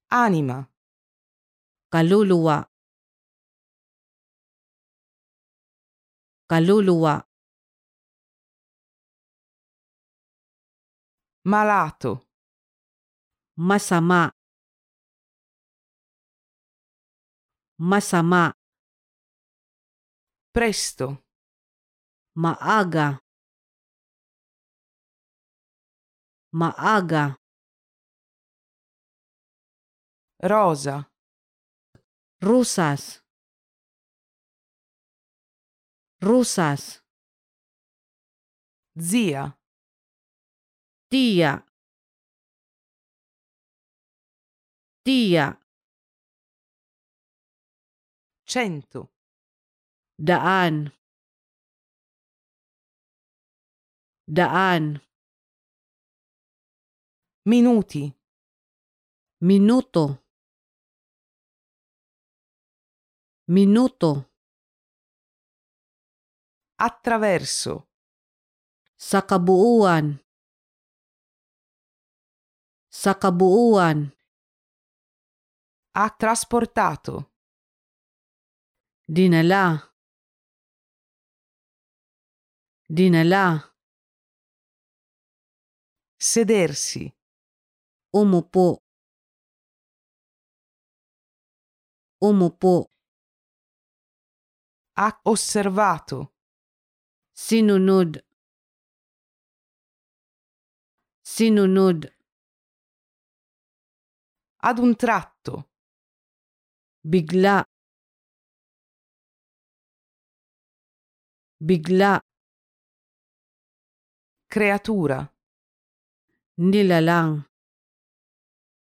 Anima. Kaluluwa. Kaluluwa. Malato. Masama. Masama. Presto. Maaga. Maaga. Rosa. Rusas. Rusas. Zia. Tia. Tia. 100. Daan. Daan. Minuti. Minuto. Minuto. Attraverso. Sa kabuuan. Sa kabuuan. Ha trasportato. Dinala. Dinala. Sedersi. Umupo. Umupo. Ha osservato. Sinunod. Sinunod. Ad un tratto. Bigla. Bigla. Creatura. Nilalang.